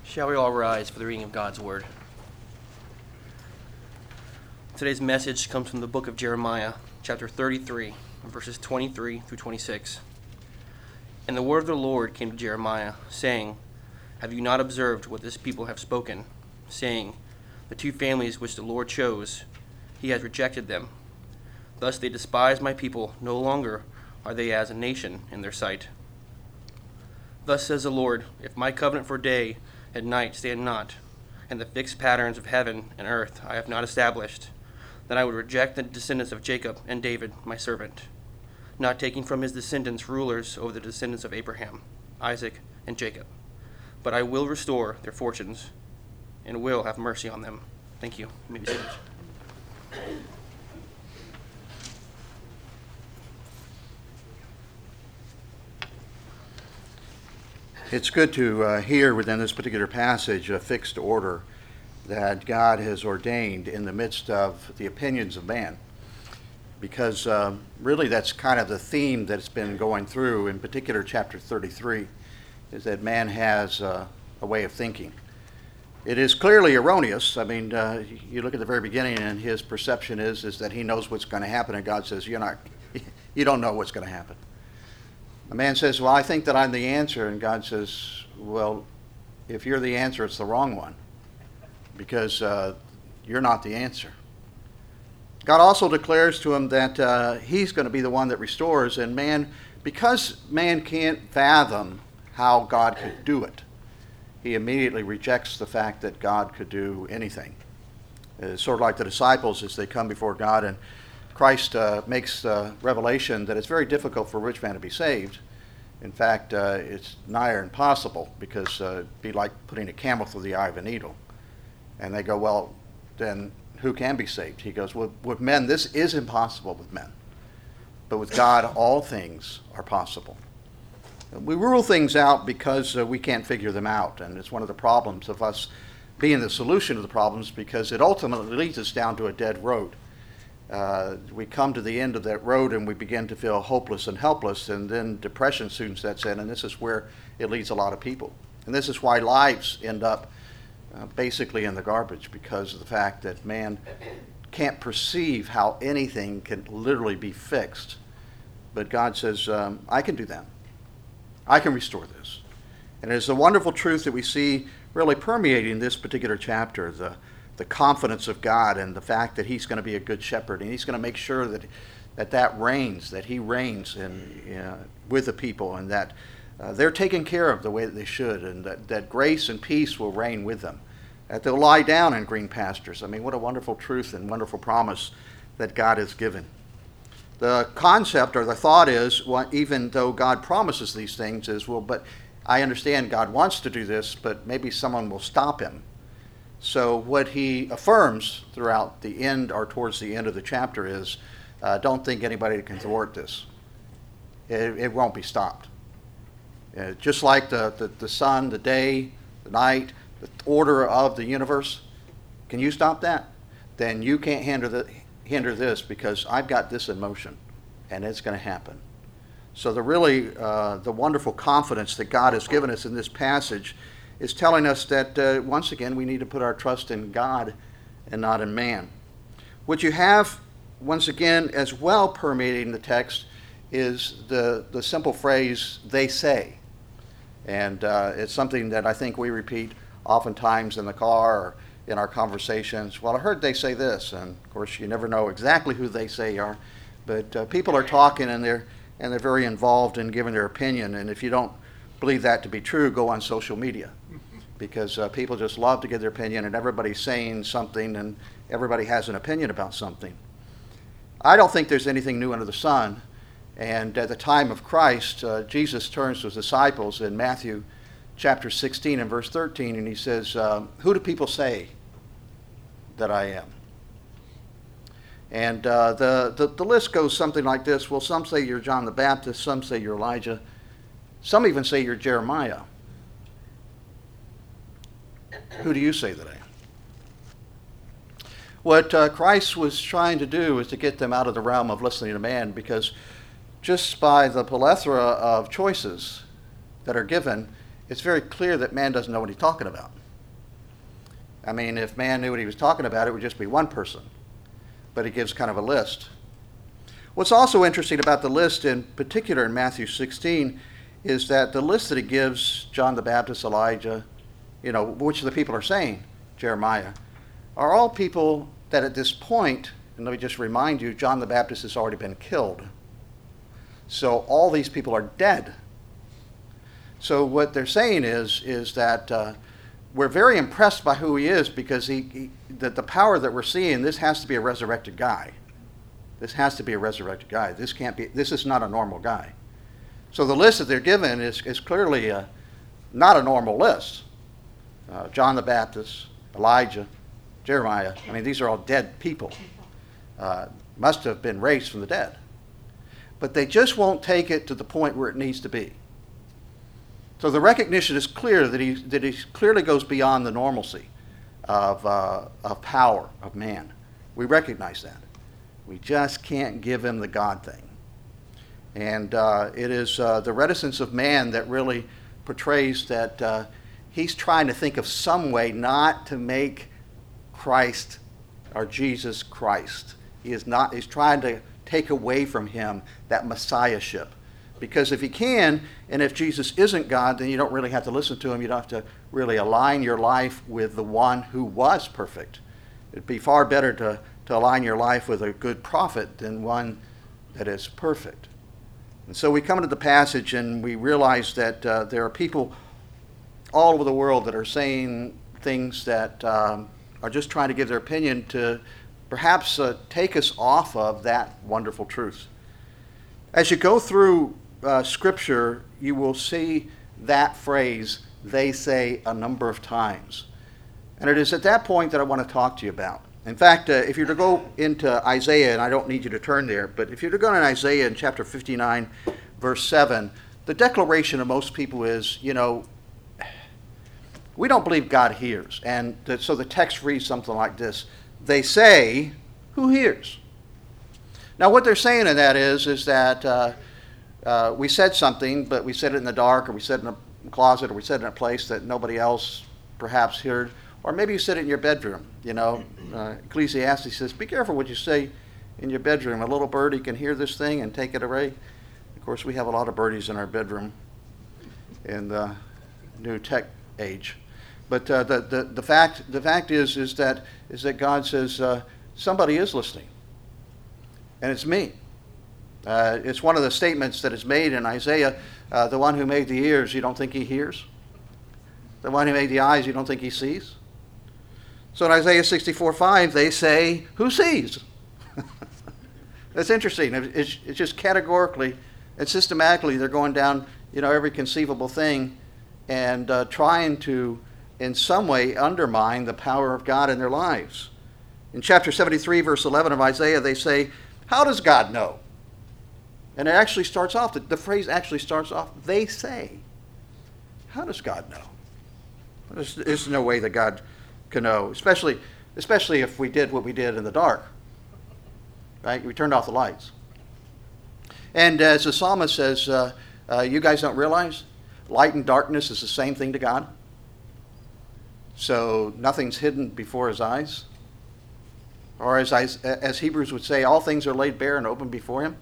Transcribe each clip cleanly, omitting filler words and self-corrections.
Shall we all rise for the reading of God's Word? Today's message comes from the book of Jeremiah, chapter 33, verses 23 through 26. And the word of the Lord came to Jeremiah, saying, Have you not observed what this people have spoken, saying, The two families which the Lord chose, he has rejected them. Thus they despise my people, no longer are they as a nation in their sight. Thus says the Lord, if my covenant for day and night stand not, and the fixed patterns of heaven and earth I have not established, then I would reject the descendants of Jacob and David, my servant, not taking from his descendants rulers over the descendants of Abraham, Isaac, and Jacob. But I will restore their fortunes and will have mercy on them. Thank you. You may be seated. It's good to hear within this particular passage a fixed order that God has ordained in the midst of the opinions of man. Because really that's kind of the theme that's been going through, in particular chapter 33, is that man has a way of thinking. It is clearly erroneous. I mean, you look at the very beginning and his perception is that he knows what's going to happen, and God says, you don't know what's going to happen. A man says, well, I think that I'm the answer, and God says, well, if you're the answer, it's the wrong one, because you're not the answer. God also declares to him that he's going to be the one that restores, and man, because man can't fathom how God could do it, he immediately rejects the fact that God could do anything. It's sort of like the disciples as they come before God, and Christ makes the revelation that it's very difficult for a rich man to be saved. In fact, it's nigh impossible, because it'd be like putting a camel through the eye of a needle. And they go, well, then who can be saved? He goes, well, with men, this is impossible with men. But with God, all things are possible. We rule things out because we can't figure them out. And it's one of the problems of us being the solution to the problems, because it ultimately leads us down to a dead road. We come to the end of that road and we begin to feel hopeless and helpless, and then depression soon sets in, and this is where it leads a lot of people. And this is why lives end up basically in the garbage, because of the fact that man can't perceive how anything can literally be fixed. But God says, I can do that. I can restore this. And it's a wonderful truth that we see really permeating this particular chapter, the confidence of God and the fact that he's going to be a good shepherd, and he's going to make sure that reigns, that he reigns with the people, and that they're taken care of the way that they should, and that grace and peace will reign with them, that they'll lie down in green pastures. I mean, what a wonderful truth and wonderful promise that God has given. The concept or the thought is, well, even though God promises these things, is, well, but I understand God wants to do this, but maybe someone will stop him. So what he affirms throughout the end or towards the end of the chapter is, don't think anybody can thwart this. It won't be stopped. Just like the sun, the day, the night, the order of the universe, can you stop that? Then you can't hinder this, because I've got this in motion, and it's going to happen. So the wonderful confidence that God has given us in this passage is telling us that, once again, we need to put our trust in God and not in man. What you have, once again, as well permeating the text is the simple phrase, they say. And it's something that I think we repeat oftentimes in the car or in our conversations. Well, I heard they say this, and of course you never know exactly who they say are, but people are talking and they're very involved in giving their opinion, and if you don't believe that to be true, go on social media, because people just love to give their opinion, and everybody's saying something, and everybody has an opinion about something. I don't think there's anything new under the sun, and at the time of Christ, Jesus turns to his disciples in Matthew chapter 16 and verse 13, and he says, who do people say that I am? And the list goes something like this. Well, some say you're John the Baptist, some say you're Elijah, some even say you're Jeremiah. Who do you say that I am? What Christ was trying to do is to get them out of the realm of listening to man, because just by the plethora of choices that are given, it's very clear that man doesn't know what he's talking about. I mean, if man knew what he was talking about, it would just be one person. But he gives kind of a list. What's also interesting about the list, in particular in Matthew 16, is that the list that he gives, John the Baptist, Elijah, which the people are saying, Jeremiah, are all people that at this point, and let me just remind you, John the Baptist has already been killed. So all these people are dead. So what they're saying is that we're very impressed by who he is, because that the power that we're seeing, this has to be a resurrected guy. This has to be a resurrected guy. This is not a normal guy. So the list that they're given is clearly not a normal list. John the Baptist, Elijah, Jeremiah, I mean, these are all dead people. Must have been raised from the dead. But they just won't take it to the point where it needs to be. So the recognition is clear that he clearly goes beyond the normalcy of power of man. We recognize that. We just can't give him the God thing. And it is the reticence of man that really portrays that he's trying to think of some way not to make Christ or Jesus Christ. He's trying to take away from him that messiahship. Because if he can, and if Jesus isn't God, then you don't really have to listen to him. You don't have to really align your life with the one who was perfect. It'd be far better to align your life with a good prophet than one that is perfect. And so we come into the passage and we realize that there are people all over the world that are saying things that are just trying to give their opinion to perhaps take us off of that wonderful truth. As you go through Scripture, you will see that phrase, "they say," a number of times. And it is at that point that I want to talk to you about. In fact, if you're to go into Isaiah, and I don't need you to turn there, but if you're to go to Isaiah in chapter 59, verse 7, the declaration of most people is, we don't believe God hears. And so the text reads something like this: they say, who hears? Now what they're saying in that is that we said something, but we said it in the dark, or we said it in a closet, or we said it in a place that nobody else perhaps heard. Or maybe you said it in your bedroom. Ecclesiastes says, be careful what you say in your bedroom. A little birdie can hear this thing and take it away. Of course, we have a lot of birdies in our bedroom in the new tech age. But the fact is that God says somebody is listening, and it's me. It's one of the statements that is made in Isaiah. The one who made the ears, you don't think he hears? The one who made the eyes, you don't think he sees? So in Isaiah 64:5, they say, who sees? That's interesting. It's just categorically and systematically they're going down, every conceivable thing and trying to, in some way, undermine the power of God in their lives. In chapter 73, verse 11 of Isaiah, they say, how does God know? And it actually starts off, the phrase actually starts off, they say. How does God know? There's no way that God can know, especially if we did what we did in the dark. Right? We turned off the lights. And as the psalmist says, you guys don't realize light and darkness is the same thing to God? So nothing's hidden before his eyes? Or as Hebrews would say, all things are laid bare and open before him?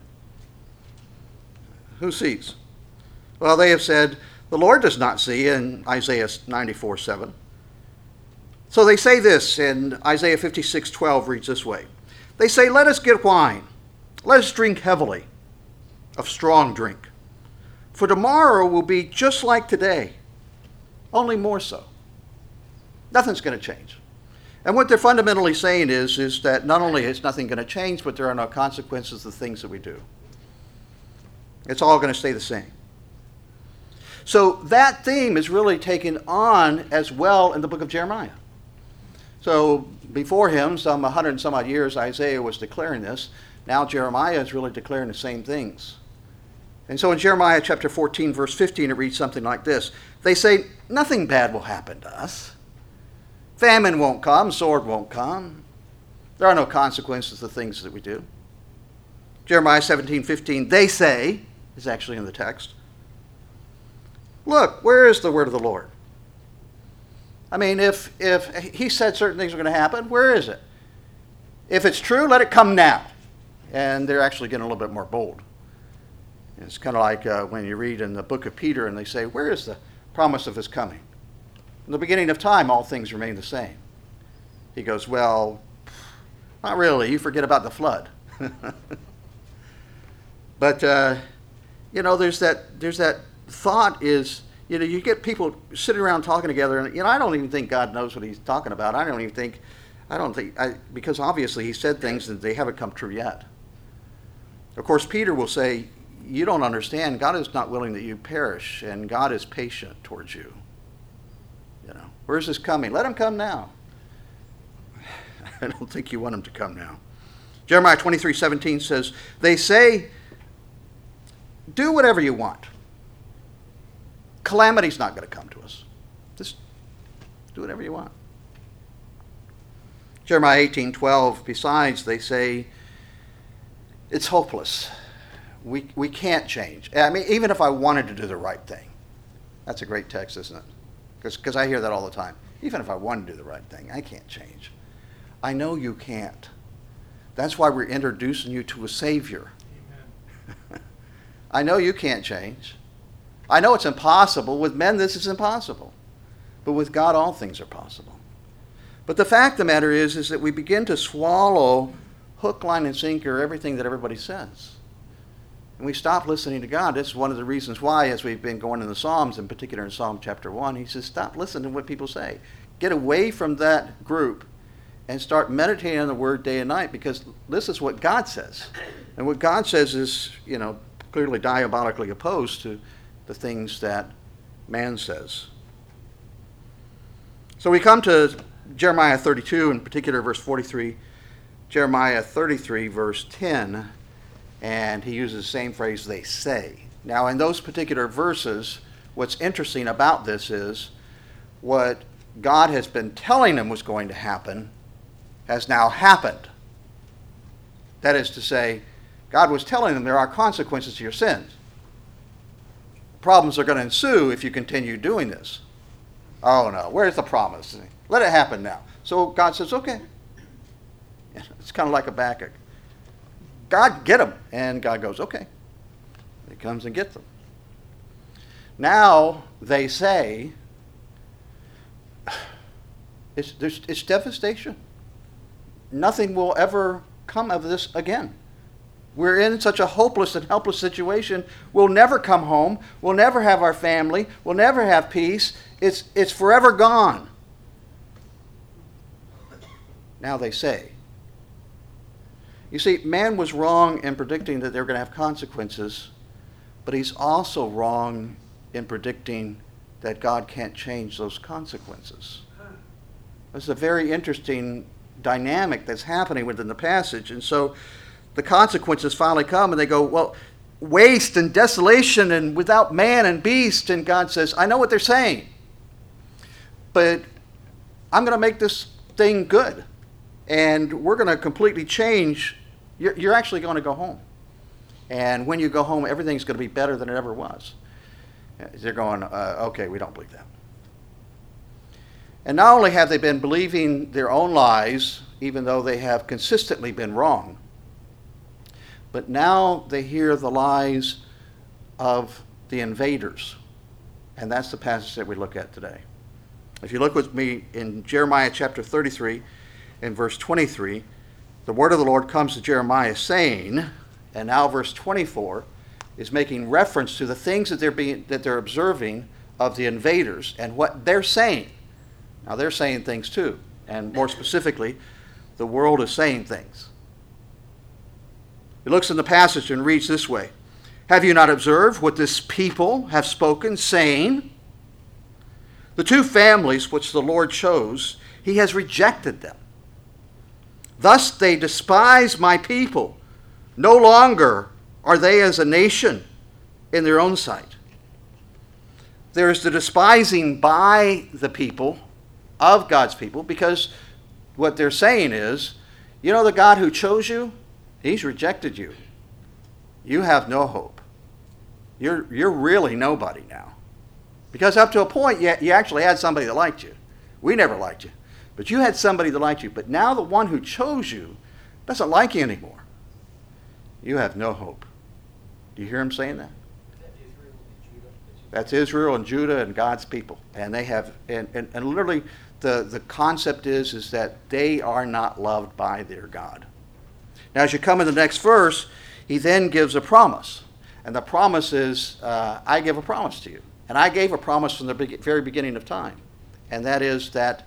Who sees? Well, they have said, the Lord does not see in Isaiah 94:7. So they say this in Isaiah 56:12 reads this way. They say, let us get wine. Let us drink heavily of strong drink. For tomorrow will be just like today, only more so. Nothing's going to change. And what they're fundamentally saying is that not only is nothing going to change, but there are no consequences to the things that we do. It's all going to stay the same. So that theme is really taken on as well in the book of Jeremiah. So before him, some 100 and some odd years, Isaiah was declaring this. Now Jeremiah is really declaring the same things. And so in Jeremiah chapter 14, verse 15, it reads something like this. They say, nothing bad will happen to us. Famine won't come, sword won't come. There are no consequences to the things that we do. Jeremiah 17:15, they say, is actually in the text. Look, where is the word of the Lord? I mean, if he said certain things are going to happen, where is it? If it's true, let it come now. And they're actually getting a little bit more bold. It's kind of like when you read in the book of Peter and they say, where is the promise of his coming? In the beginning of time, all things remain the same. He goes, well, not really. You forget about the flood. But, there's that thought is, you get people sitting around talking together, and, I don't even think God knows what he's talking about. Because obviously he said things that they haven't come true yet. Of course, Peter will say, you don't understand. God is not willing that you perish, and God is patient towards you. Where's this coming? Let him come now. I don't think you want him to come now. Jeremiah 23:17 says, they say, do whatever you want. Calamity's not going to come to us. Just do whatever you want. Jeremiah 18:12, besides, they say, it's hopeless. We can't change. I mean, even if I wanted to do the right thing. That's a great text, isn't it? Because I hear that all the time. Even if I wanted to do the right thing, I can't change. I know you can't. That's why we're introducing you to a Savior. Amen. I know you can't change. I know it's impossible. With men, this is impossible. But with God, all things are possible. But the fact of the matter is that we begin to swallow hook, line, and sinker everything that everybody says. And we stop listening to God. This is one of the reasons why, as we've been going in the Psalms, in particular in Psalm chapter 1, he says, stop listening to what people say. Get away from that group and start meditating on the Word day and night, because this is what God says. And what God says is, clearly diabolically opposed to the things that man says. So we come to Jeremiah 32, in particular verse 43, Jeremiah 33, verse 10, and he uses the same phrase, they say. Now, in those particular verses, what's interesting about this is what God has been telling them was going to happen has now happened. That is to say, God was telling them there are consequences to your sins. Problems are going to ensue if you continue doing this. Oh no, where's the promise? Let it happen now. So God says, okay. It's kind of like Habakkuk. God, get them. And God goes, okay. He comes and gets them. Now they say, it's devastation. Nothing will ever come of this again. We're in such a hopeless and helpless situation. We'll never come home. We'll never have our family. We'll never have peace. It's forever gone. Now they say. You see, man was wrong in predicting that they're going to have consequences, but he's also wrong in predicting that God can't change those consequences. It's a very interesting dynamic that's happening within the passage. And so the consequences finally come, and they go, well, waste and desolation and without man and beast. And God says, I know what they're saying, but I'm going to make this thing good. And we're going to completely change. You're actually going to go home. And when you go home, everything's going to be better than it ever was. They're going, okay, we don't believe that. And not only have they been believing their own lies, even though they have consistently been wrong, but now they hear the lies of the invaders. And that's the passage that we look at today. If you look with me in Jeremiah chapter 33 and verse 23, the word of the Lord comes to Jeremiah saying, and now verse 24 is making reference to the things that they're observing of the invaders and what they're saying. Now they're saying things too, and more specifically, the world is saying things. He looks in the passage and reads this way: have you not observed what this people have spoken, saying, the two families which the Lord chose, he has rejected them. Thus they despise my people. No longer are they as a nation in their own sight. There is the despising by the people of God's people, because what they're saying is, the God who chose you, he's rejected you. You have no hope. You're really nobody now. Because up to a point, you actually had somebody that liked you. We never liked you. But you had somebody that liked you. But now the one who chose you doesn't like you anymore. You have no hope. Do you hear him saying that? That's Israel and Judah and God's people. And they have, and literally the concept is that they are not loved by their God. Now as you come in the next verse, he then gives a promise. And the promise is, I give a promise to you. And I gave a promise from the very beginning of time. And that is that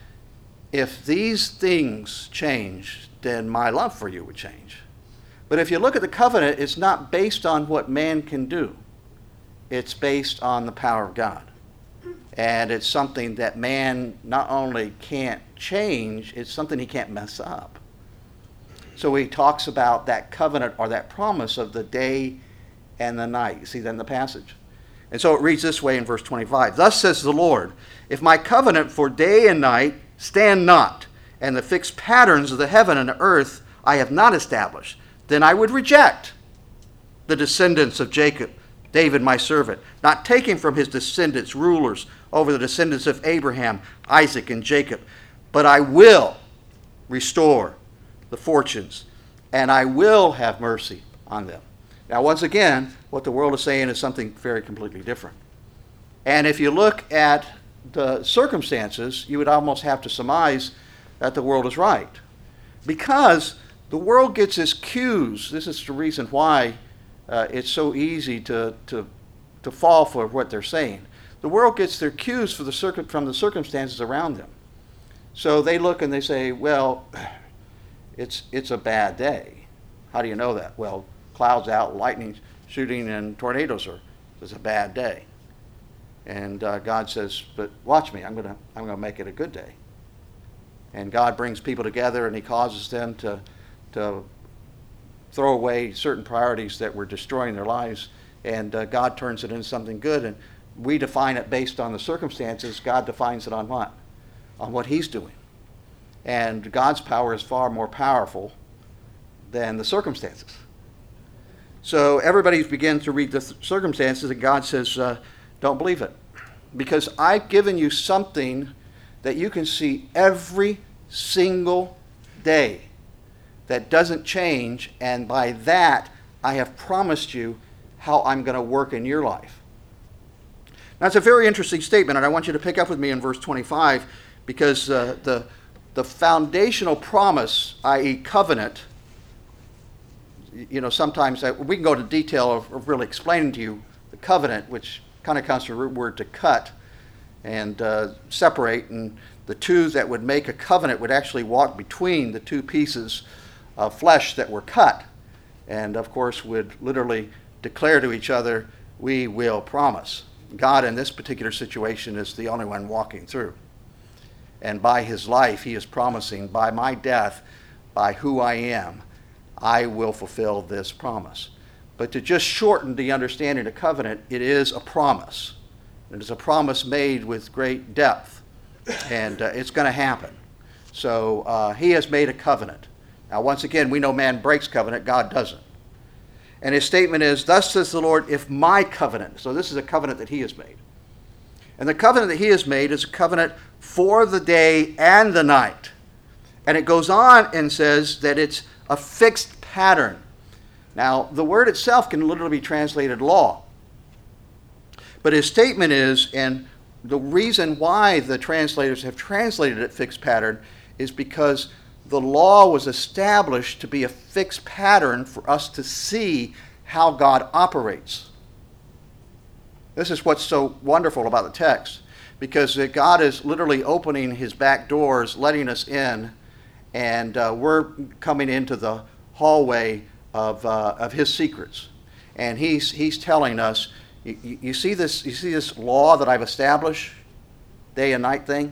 if these things change, then my love for you would change. But if you look at the covenant, it's not based on what man can do. It's based on the power of God. And it's something that man not only can't change, it's something he can't mess up. So he talks about that covenant or that promise of the day and the night. You see that in the passage. And so it reads this way in verse 25. Thus says the Lord, if my covenant for day and night stand not, and the fixed patterns of the heaven and the earth I have not established, then I would reject the descendants of Jacob, David my servant, not taking from his descendants rulers over the descendants of Abraham, Isaac, and Jacob. But I will restore the fortunes, and I will have mercy on them. Now, once again, what the world is saying is something very completely different. And if you look at the circumstances, you would almost have to surmise that the world is right. Because the world gets its cues. This is the reason why it's so easy to fall for what they're saying. The world gets their cues from the circumstances around them. So they look and they say, well, it's a bad day. How do you know that? Well, clouds out, lightning shooting, and tornadoes it's a bad day. And God says, but watch me, I'm gonna make it a good day. And God brings people together and he causes them to throw away certain priorities that were destroying their lives, and God turns it into something good. And we define it based on the circumstances. God defines it on what? On what he's doing. And God's power is far more powerful than the circumstances. So everybody begins to read the circumstances, and God says, don't believe it. Because I've given you something that you can see every single day that doesn't change, and by that I have promised you how I'm going to work in your life. Now it's a very interesting statement, and I want you to pick up with me in verse 25, because the foundational promise, i.e. covenant, sometimes we can go into detail of really explaining to you the covenant, which kind of comes from the root word to cut and separate, and the two that would make a covenant would actually walk between the two pieces of flesh that were cut, and of course would literally declare to each other, we will promise. God in this particular situation is the only one walking through. And by his life, he is promising, by my death, by who I am, I will fulfill this promise. But to just shorten the understanding of covenant, it is a promise. It is a promise made with great depth, and it's going to happen. So he has made a covenant. Now, once again, we know man breaks covenant, God doesn't. And his statement is, thus says the Lord, if my covenant, so this is a covenant that he has made. And the covenant that he has made is a covenant for the day and the night. And it goes on and says that it's a fixed pattern. Now, the word itself can literally be translated law. But his statement is, and the reason why the translators have translated it fixed pattern is because the law was established to be a fixed pattern for us to see how God operates. This is what's so wonderful about the text, because God is literally opening his back doors, letting us in, and we're coming into the hallway of his secrets. And he's telling us, you see this law that I've established, day and night thing?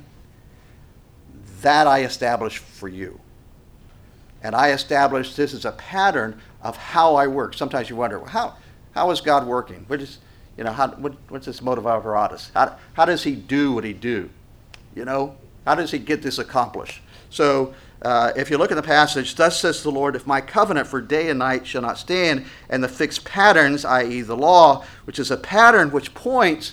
That I established for you. And I established this as a pattern of how I work. Sometimes you wonder, well, how is God working? What's this motive operatus? How does he do what he do? How does he get this accomplished? So if you look at the passage, thus says the Lord, if my covenant for day and night shall not stand, and the fixed patterns, i.e. the law, which is a pattern which points,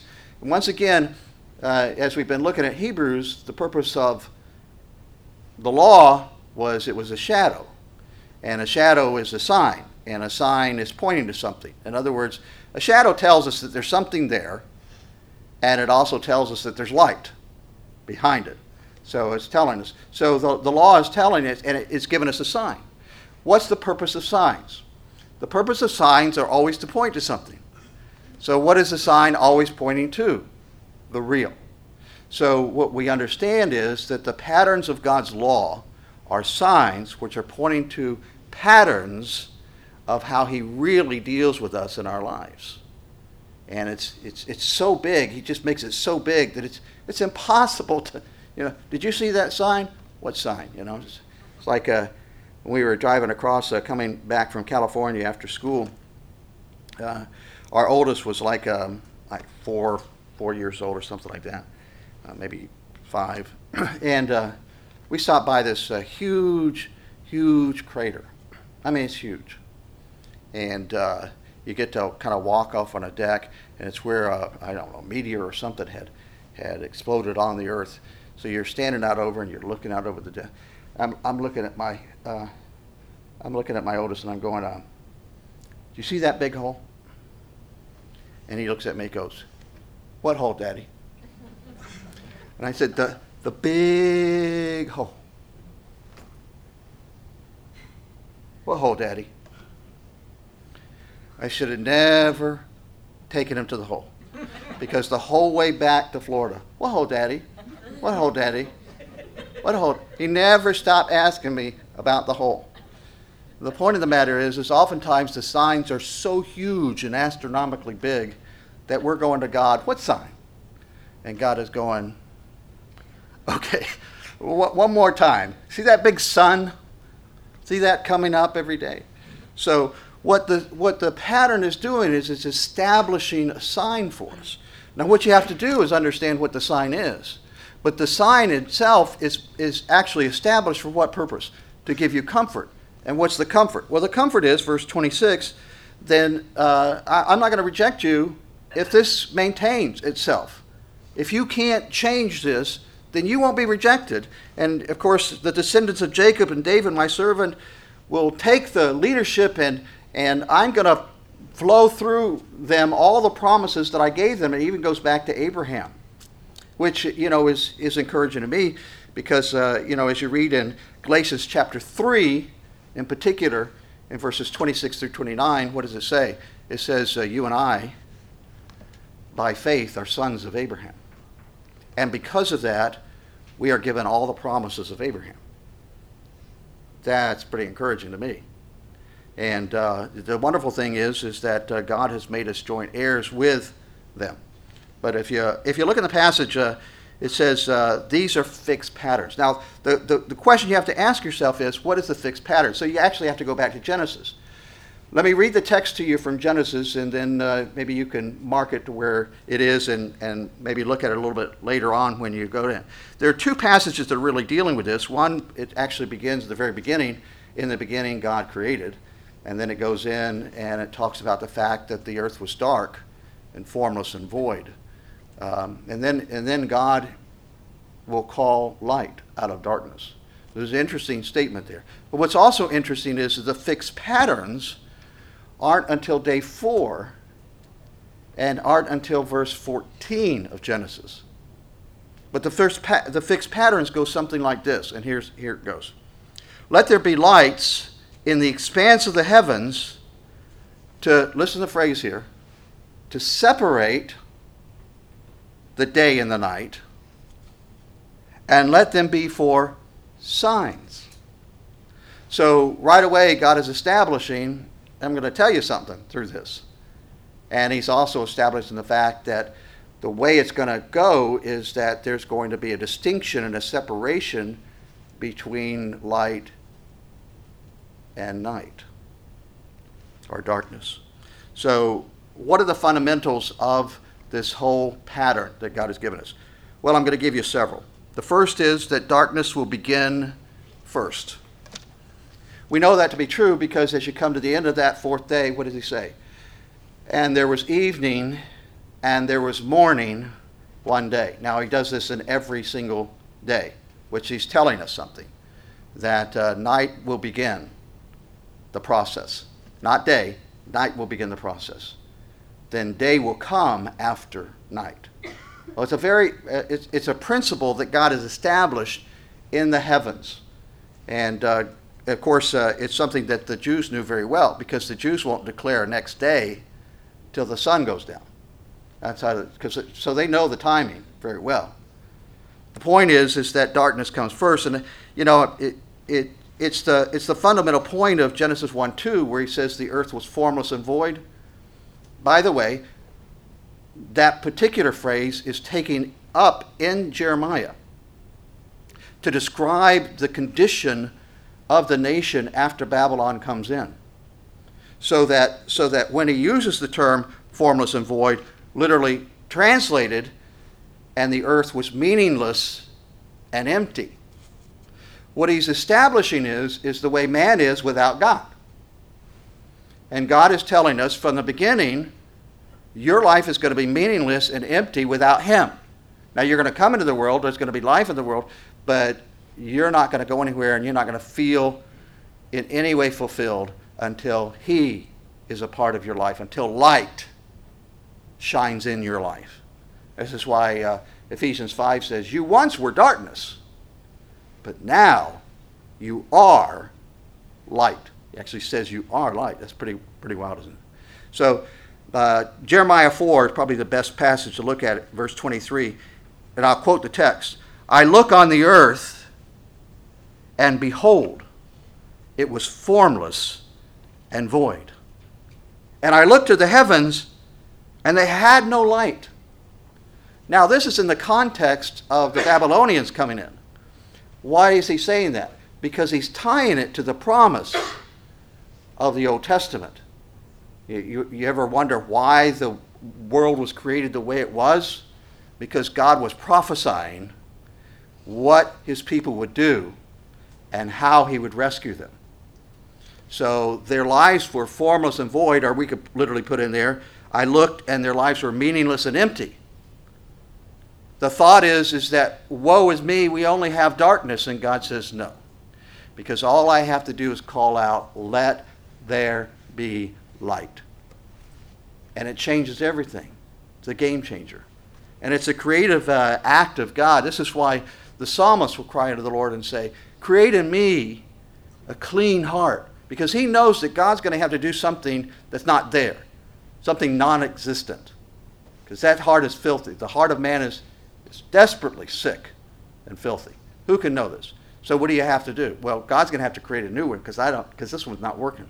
And once again, as we've been looking at Hebrews, the purpose of the law was it was a shadow. And a shadow is a sign. And a sign is pointing to something. In other words, a shadow tells us that there's something there. And it also tells us that there's light behind it. So it's telling us. So the law is telling us, and it's giving us a sign. What's the purpose of signs? The purpose of signs are always to point to something. So what is the sign always pointing to? The real. So what we understand is that the patterns of God's law are signs which are pointing to patterns of how he really deals with us in our lives. And it's so big. He just makes it so big that it's impossible to, did you see that sign? What sign? It's like when we were driving across, coming back from California after school. Our oldest was like 4 years old or something like that, maybe 5. And we stopped by this huge crater. I mean, it's huge. And you get to kind of walk off on a deck, and it's where a meteor or something had exploded on the earth. So you're standing out over, and you're looking out over the deck. I'm looking at my oldest, and I'm going, do you see that big hole? And he looks at me and goes, "What hole, Daddy?" And I said, the big hole. "What hole, Daddy?" I should have never taken him to the hole. Because the whole way back to Florida, "What hole, Daddy? What hole, Daddy? What hole?" He never stopped asking me about the hole. The point of the matter is oftentimes the signs are so huge and astronomically big that we're going to God, "What sign?" And God is going, "Okay, one more time. See that big sun? See that coming up every day?" So what the pattern is doing is it's establishing a sign for us. Now what you have to do is understand what the sign is. But the sign itself is actually established for what purpose? To give you comfort. And what's the comfort? Well, the comfort is, verse 26, then I'm not going to reject you if this maintains itself. If you can't change this, then you won't be rejected. And of course, the descendants of Jacob and David, my servant, will take the leadership, and I'm going to flow through them all the promises that I gave them. It even goes back to Abraham, which, is encouraging to me because, as you read in Galatians chapter 3, in particular, in verses 26 through 29, what does it say? It says, you and I, by faith, are sons of Abraham. And because of that, we are given all the promises of Abraham. That's pretty encouraging to me. And the wonderful thing is that God has made us joint heirs with them. But if you look in the passage, it says these are fixed patterns. Now, the question you have to ask yourself is, what is the fixed pattern? So you actually have to go back to Genesis. Let me read the text to you from Genesis, and then maybe you can mark it to where it is and maybe look at it a little bit later on when you go in. There are 2 passages that are really dealing with this. One, it actually begins at the very beginning. In the beginning, God created. And then it goes in and it talks about the fact that the earth was dark and formless and void. And then God will call light out of darkness. There's an interesting statement there. But what's also interesting is that the fixed patterns aren't until day 4 and aren't until verse 14 of Genesis. But the fixed patterns go something like this, and here it goes. Let there be lights in the expanse of the heavens to, listen to the phrase here, to separate the day and the night, and let them be for signs. So right away, God is establishing, I'm going to tell you something through this. And he's also establishing the fact that the way it's going to go is that there's going to be a distinction and a separation between light and night, or darkness. So what are the fundamentals of this whole pattern that God has given us? Well, I'm going to give you several. The first is that darkness will begin first. We know that to be true because as you come to the end of that 4th day, what does he say? And there was evening and there was morning one day. Now he does this in every single day, which he's telling us something, that night will begin the process. Not day, night will begin the process. Then day will come after night. Well, it's a principle that God has established in the heavens. And of course, it's something that the Jews knew very well, because the Jews won't declare next day till the sun goes down. So they know the timing very well. The point is that darkness comes first, and it's the fundamental point of Genesis 1:2, where he says the earth was formless and void. By the way, that particular phrase is taken up in Jeremiah to describe the condition of the nation after Babylon comes in. So that when he uses the term formless and void, literally translated, and the earth was meaningless and empty. What he's establishing is the way man is without God. And God is telling us from the beginning, your life is going to be meaningless and empty without him. Now you're going to come into the world, there's going to be life in the world, but you're not going to go anywhere, and you're not going to feel in any way fulfilled until he is a part of your life, until light shines in your life. This is why Ephesians 5 says, you once were darkness, but now you are light. It actually says you are light. That's pretty wild, isn't it? So Jeremiah 4 is probably the best passage to look at it, verse 23. And I'll quote the text. I look on the earth, and behold, it was formless and void. And I looked to the heavens, and they had no light. Now this is in the context of the Babylonians coming in. Why is he saying that? Because he's tying it to the promise of the Old Testament. You ever wonder why the world was created the way it was? Because God was prophesying what his people would do and how he would rescue them. So their lives were formless and void, or we could literally put in there, I looked and their lives were meaningless and empty. The thought is that, woe is me, we only have darkness. And God says no. Because all I have to do is call out, let there be light. And it changes everything. It's a game changer. And it's a creative act of God. This is why the psalmist will cry unto the Lord and say, create in me a clean heart. Because he knows that God's going to have to do something that's not there. Something non-existent. Because that heart is filthy. The heart of man is desperately sick and filthy. Who can know this? So what do you have to do? Well, God's going to have to create a new one, because this one's not working.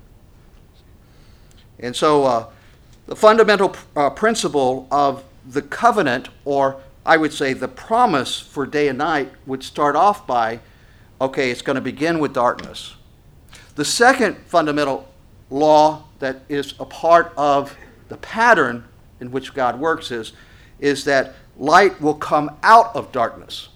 And so the fundamental principle of the covenant, or I would say the promise for day and night, would start off by, okay, it's going to begin with darkness. The second fundamental law that is a part of the pattern in which God works is that light will come out of darkness.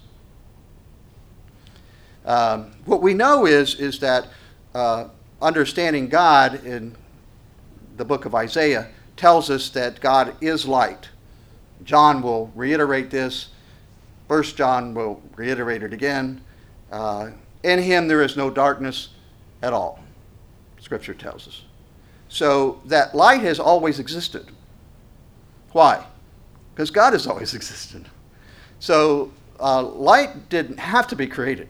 What we know is that understanding God in the book of Isaiah tells us that God is light. John will reiterate this. 1 John will reiterate it again. In him there is no darkness at all, Scripture tells us. So that light has always existed. Why? Because God has always existed. So light didn't have to be created.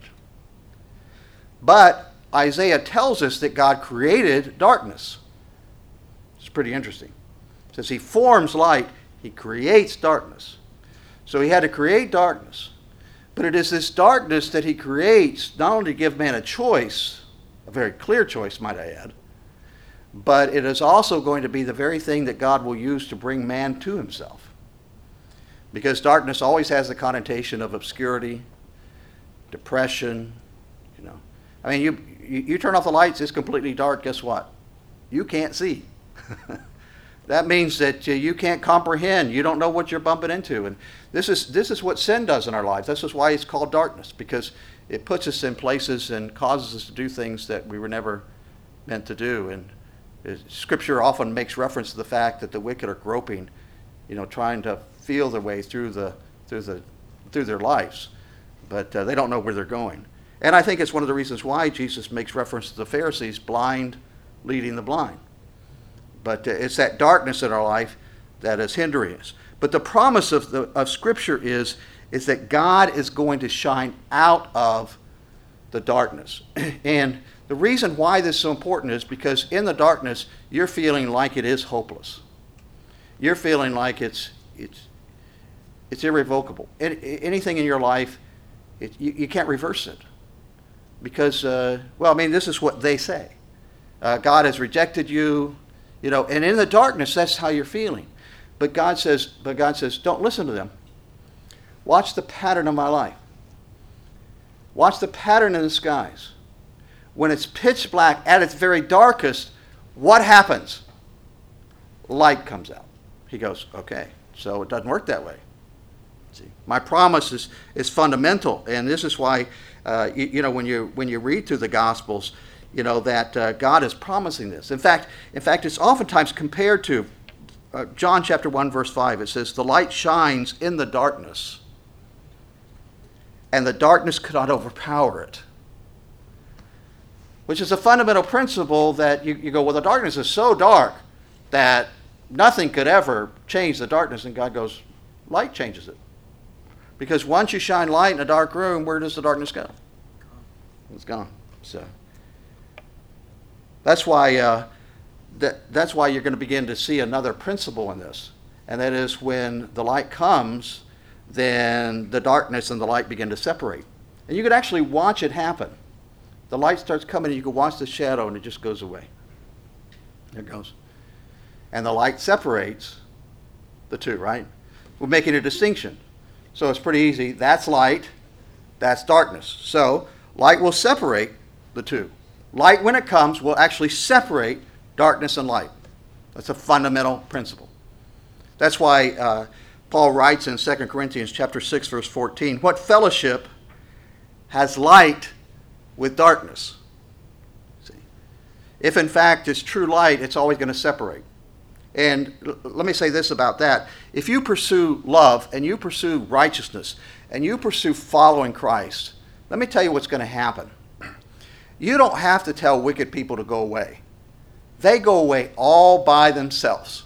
But Isaiah tells us that God created darkness. It's pretty interesting. It says he forms light, he creates darkness. So he had to create darkness. But it is this darkness that he creates not only to give man a choice, a very clear choice, might I add, but it is also going to be the very thing that God will use to bring man to himself. Because darkness always has the connotation of obscurity, depression, I mean, you turn off the lights, it's completely dark, guess what? You can't see. That means that you can't comprehend. You don't know what you're bumping into. And this is what sin does in our lives. This is why it's called darkness, because it puts us in places and causes us to do things that we were never meant to do. And Scripture often makes reference to the fact that the wicked are groping trying to feel their way through their lives, but they don't know where they're going. And I think it's one of the reasons why Jesus makes reference to the Pharisees, blind leading the blind. But it's that darkness in our life that is hindering us. But the promise of Scripture is that God is going to shine out of the darkness. And the reason why this is so important is because in the darkness, you're feeling like it is hopeless. You're feeling like it's irrevocable. Anything in your life, you can't reverse it. Because, this is what they say. God has rejected you, and in the darkness, that's how you're feeling. But God says, don't listen to them. Watch the pattern of my life. Watch the pattern in the skies. When it's pitch black, at its very darkest, what happens? Light comes out. He goes, okay, so it doesn't work that way. See, my promise is fundamental, and this is why, when you read through the Gospels, that God is promising this. In fact, it's oftentimes compared to John chapter 1, verse 5. It says, the light shines in the darkness, and the darkness could not overpower it. Which is a fundamental principle that you go, well, the darkness is so dark that nothing could ever change the darkness. And God goes, light changes it. Because once you shine light in a dark room, where does the darkness go? It's gone. So that's why that's why you're going to begin to see another principle in this. And that is when the light comes, then the darkness and the light begin to separate. And you can actually watch it happen. The light starts coming and you can watch the shadow and it just goes away. There it goes. And the light separates the two, right? We're making a distinction. So it's pretty easy. That's light, that's darkness. So light will separate the two. Light, when it comes, will actually separate darkness and light. That's a fundamental principle. That's why Paul writes in 2 Corinthians chapter 6, verse 14, what fellowship has light with darkness? See, if in fact it's true light, it's always going to separate. And let me say this about that. If you pursue love and you pursue righteousness and you pursue following Christ, let me tell you what's going to happen. You don't have to tell wicked people to go away. They go away all by themselves.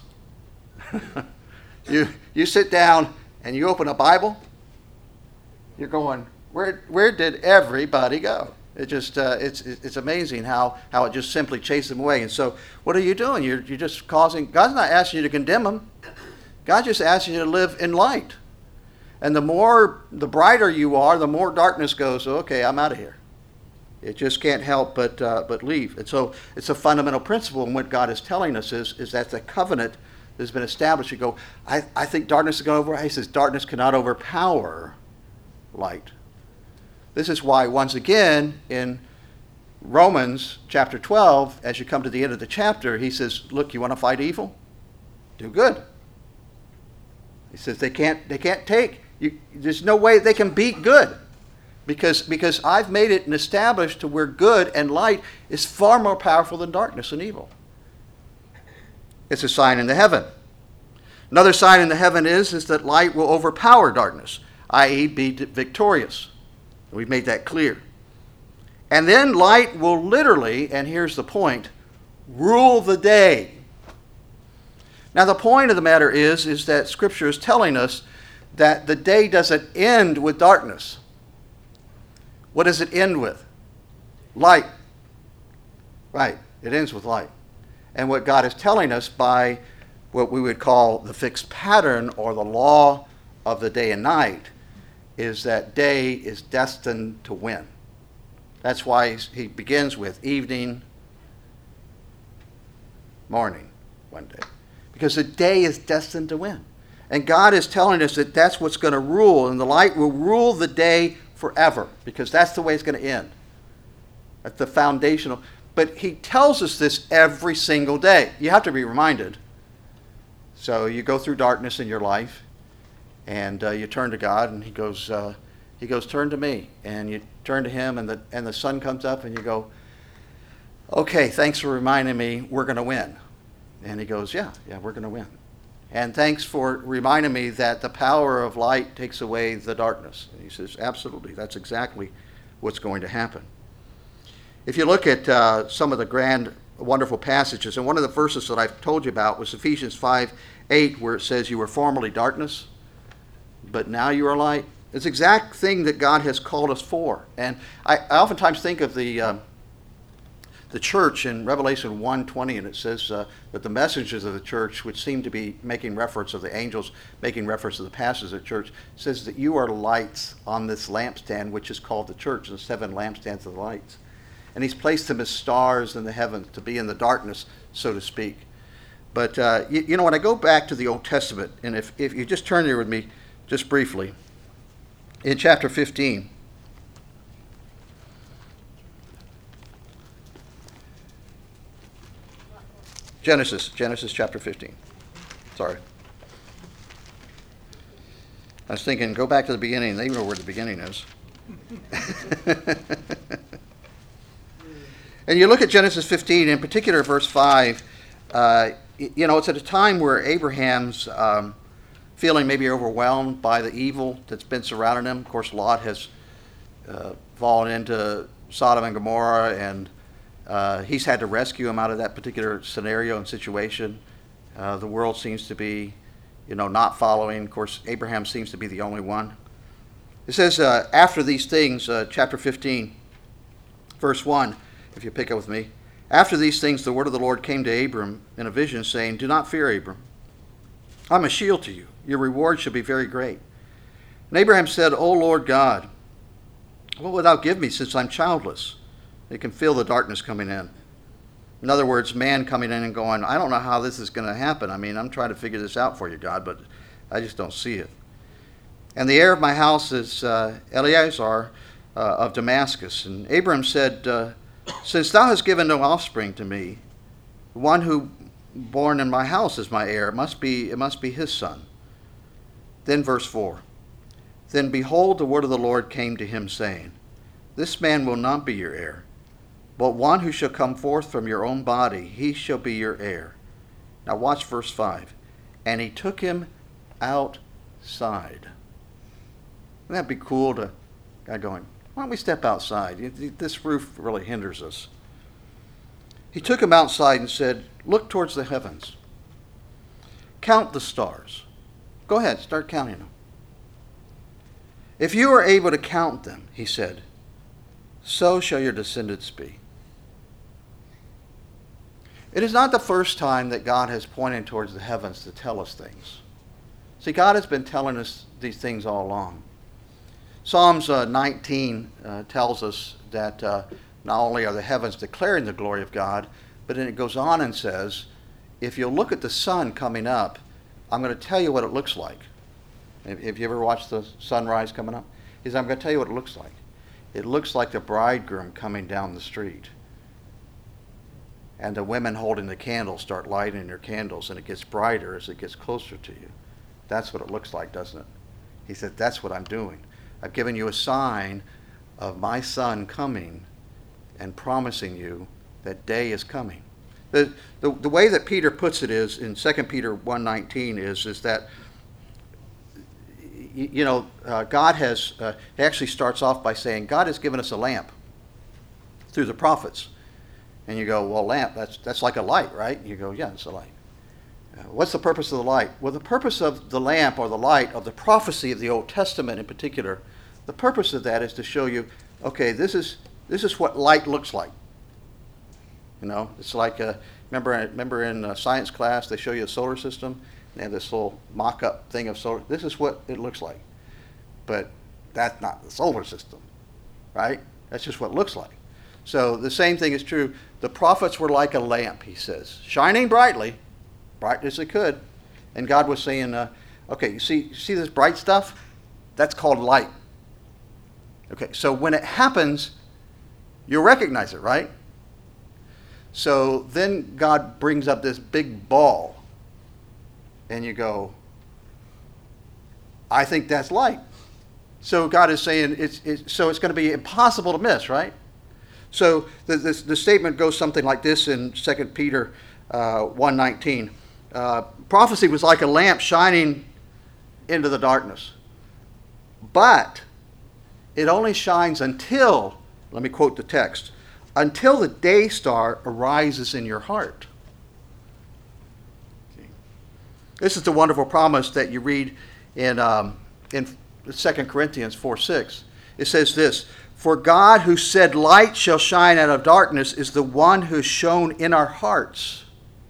You sit down and you open a Bible, you're going, where did everybody go? It just it's amazing how it just simply chases them away. And so what are you doing? You're just causing. God's not asking you to condemn them. God's just asking you to live in light. And the brighter you are, the more darkness goes. Okay, I'm out of here. It just can't help but leave. And so it's a fundamental principle. And what God is telling us is that the covenant has been established. You go, I think darkness is going to overpower. He says darkness cannot overpower light. This is why, once again, in Romans chapter 12, as you come to the end of the chapter, he says, look, you want to fight evil? Do good. He says they can't take. There's no way they can beat good. Because I've made it and established to where good and light is far more powerful than darkness and evil. It's a sign in the heaven. Another sign in the heaven is that light will overpower darkness, i.e. be victorious. We've made that clear. And then light will literally, and here's the point, rule the day. Now the point of the matter is that Scripture is telling us that the day doesn't end with darkness. What does it end with? Light. Right, it ends with light. And what God is telling us by what we would call the fixed pattern or the law of the day and night is that day is destined to win. That's why he begins with evening, morning, one day. Because the day is destined to win. And God is telling us that that's what's going to rule, and the light will rule the day forever, because that's the way it's going to end. That's the foundational. But he tells us this every single day. You have to be reminded. So you go through darkness in your life, and you turn to God, and he goes, turn to me. And you turn to him, and the sun comes up, and you go, okay, thanks for reminding me we're going to win. And he goes, yeah, we're going to win. And thanks for reminding me that the power of light takes away the darkness. And he says, absolutely, that's exactly what's going to happen. If you look at some of the grand, wonderful passages, and one of the verses that I've told you about was Ephesians 5:8, where it says, you were formerly darkness, but now you are light. It's the exact thing that God has called us for. And I oftentimes think of the church in Revelation 1:20, and it says that the messengers of the church, which seem to be making reference of the angels, making reference to the pastors of the church, says that you are lights on this lampstand, which is called the church, the 7 lampstands of the lights. And he's placed them as stars in the heavens to be in the darkness, so to speak. But, you know, when I go back to the Old Testament, and if you just turn there with me just briefly, in chapter 15, Genesis chapter 15. Sorry. I was thinking, go back to the beginning. They know where the beginning is. And you look at Genesis 15, in particular verse 5, you know, it's at a time where Abraham's feeling maybe overwhelmed by the evil that's been surrounding him. Of course, Lot has fallen into Sodom and Gomorrah, and he's had to rescue him out of that particular scenario and situation. The world seems to be, you know, not following. Of course, Abraham seems to be the only one. It says, after these things, chapter 15, verse 1, if you pick up with me. After these things, the word of the Lord came to Abram in a vision, saying, do not fear, Abram. I'm a shield to you. Your reward shall be very great. And Abraham said, O Lord God, what wilt thou give me, since I'm childless? You can feel the darkness coming in. In other words, man coming in and going, I don't know how this is going to happen. I mean, I'm trying to figure this out for you, God, but I just don't see it. And the heir of my house is Eleazar of Damascus. And Abraham said, since thou hast given no offspring to me, the one who born in my house is my heir. It must be his son. Then verse 4. Then behold, the word of the Lord came to him, saying, this man will not be your heir, but one who shall come forth from your own body, he shall be your heir. Now watch verse 5. And he took him outside. Wouldn't that be cool to guy going, why don't we step outside? This roof really hinders us. He took him outside and said, look towards the heavens. Count the stars. Go ahead, start counting them. If you are able to count them, he said, so shall your descendants be. It is not the first time that God has pointed towards the heavens to tell us things. See, God has been telling us these things all along. Psalms 19 tells us that not only are the heavens declaring the glory of God, but then it goes on and says, if you'll look at the sun coming up, I'm going to tell you what it looks like. Have you ever watched the sunrise coming up? He says, I'm going to tell you what it looks like. It looks like the bridegroom coming down the street. And the women holding the candles start lighting their candles, and it gets brighter as it gets closer to you. That's what it looks like, doesn't it? He said, that's what I'm doing. I've given you a sign of my son coming and promising you that day is coming. The way that Peter puts it is, in 2 Peter 1:19, is that, you know, God has, it actually starts off by saying, God has given us a lamp through the prophets. And you go, well, lamp, that's like a light, right? You go, yeah, it's a light. What's the purpose of the light? Well, the purpose of the lamp or the light of the prophecy of the Old Testament in particular, the purpose of that is to show you, okay, this is what light looks like. You know, it's like, remember in science class, they show you a solar system, and they have this little mock-up thing of solar. This is what it looks like. But that's not the solar system, right? That's just what it looks like. So the same thing is true. The prophets were like a lamp, he says, shining brightly, bright as it could. And God was saying, okay, you see this bright stuff? That's called light. Okay, so when it happens, you'll recognize it, right? So then God brings up this big ball, and you go, I think that's light. So God is saying, it's going to be impossible to miss, right? So the statement goes something like this in 2 Peter 1:19. Prophecy was like a lamp shining into the darkness. But it only shines until, let me quote the text, until the day star arises in your heart. This is the wonderful promise that you read in 2 Corinthians 4:6. It says this, "For God who said light shall shine out of darkness is the one who is shown in our hearts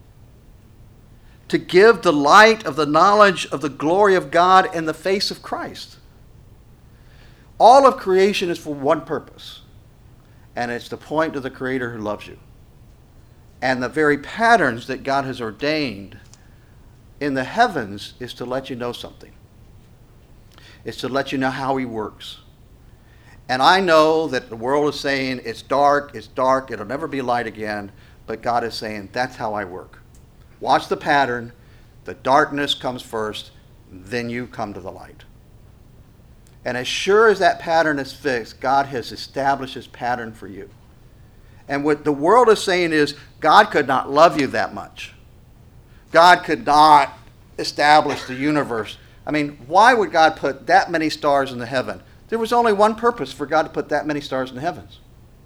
to give the light of the knowledge of the glory of God in the face of Christ." All of creation is for one purpose, and it's to point to the Creator who loves you. And the very patterns that God has ordained in the heavens is to let you know something. It's to let you know how He works. And I know that the world is saying it's dark, it'll never be light again, but God is saying that's how I work. Watch the pattern. The darkness comes first, then you come to the light. And as sure as that pattern is fixed, God has established His pattern for you. And what the world is saying is God could not love you that much. God could not establish the universe. I mean, why would God put that many stars in the heaven? There was only one purpose for God to put that many stars in the heavens.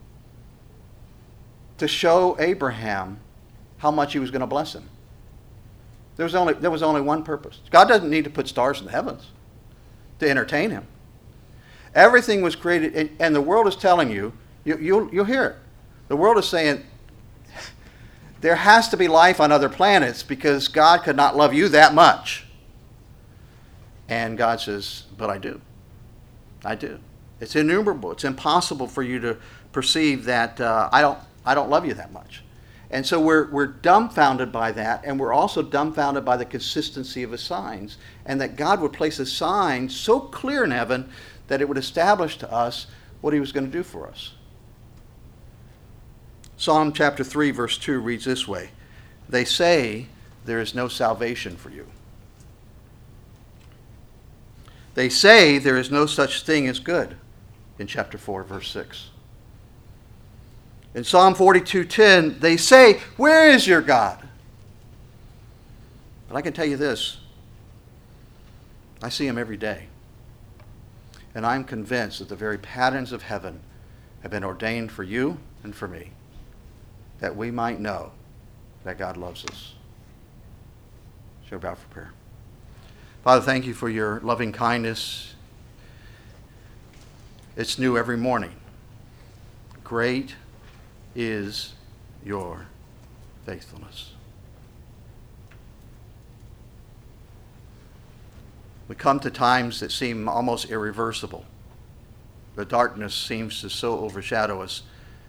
To show Abraham how much He was going to bless him. There was only one purpose. God doesn't need to put stars in the heavens to entertain Him. Everything was created, and the world is telling you, you'll hear it. The world is saying, there has to be life on other planets because God could not love you that much. And God says, but I do. I do. It's innumerable. It's impossible for you to perceive that I don't love you that much. And so we're dumbfounded by that, and we're also dumbfounded by the consistency of His signs, and that God would place a sign so clear in heaven that it would establish to us what He was going to do for us. Psalm chapter 3, verse 2 reads this way, "They say there is no salvation for you. They say there is no such thing as good," in chapter 4, verse 6. In Psalm 42:10, they say, "Where is your God?" But I can tell you this, I see Him every day. And I'm convinced that the very patterns of heaven have been ordained for you and for me, that we might know that God loves us. Shall we bow for prayer? Father, thank You for Your loving kindness. It's new every morning. Great is Your faithfulness. We come to times that seem almost irreversible. The darkness seems to so overshadow us.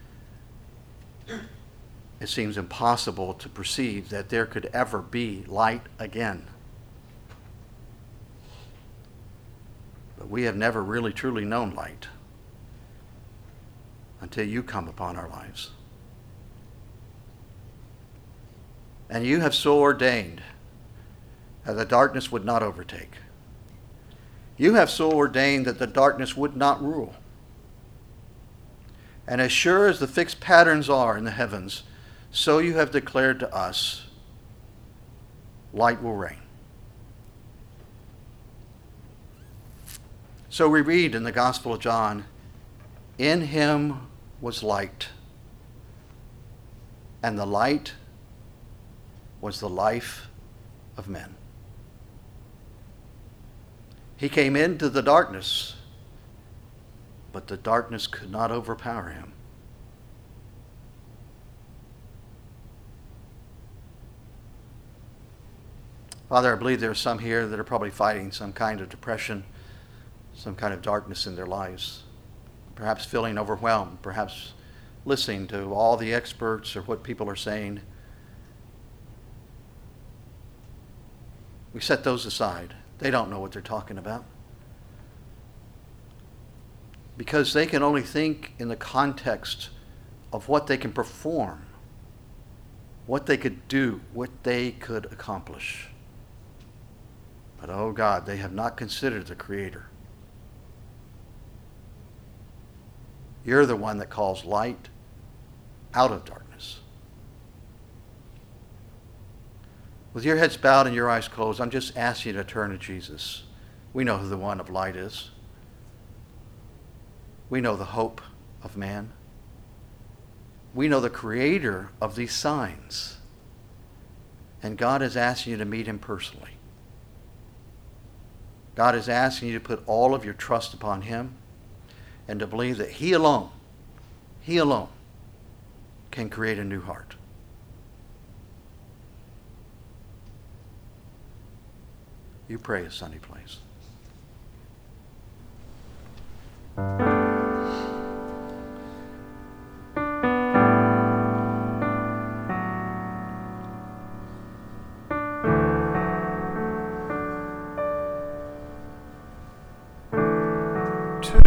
It seems impossible to perceive that there could ever be light again. But we have never really truly known light until You come upon our lives. And You have so ordained that the darkness would not overtake. You have so ordained that the darkness would not rule. And as sure as the fixed patterns are in the heavens, so You have declared to us, light will reign. So we read in the Gospel of John, "In Him was light, and the light was the life of men." He came into the darkness, but the darkness could not overpower Him. Father, I believe there are some here that are probably fighting some kind of depression, some kind of darkness in their lives, perhaps feeling overwhelmed, perhaps listening to all the experts or what people are saying. We set those aside. They don't know what they're talking about. Because they can only think in the context of what they can perform, what they could do, what they could accomplish. But oh God, they have not considered the Creator. You're the one that calls light out of darkness. With your heads bowed and your eyes closed, I'm just asking you to turn to Jesus. We know who the one of light is. We know the hope of man. We know the creator of these signs. And God is asking you to meet him personally. God is asking you to put all of your trust upon him and to believe that he alone can create a new heart. You pray as Sonny plays.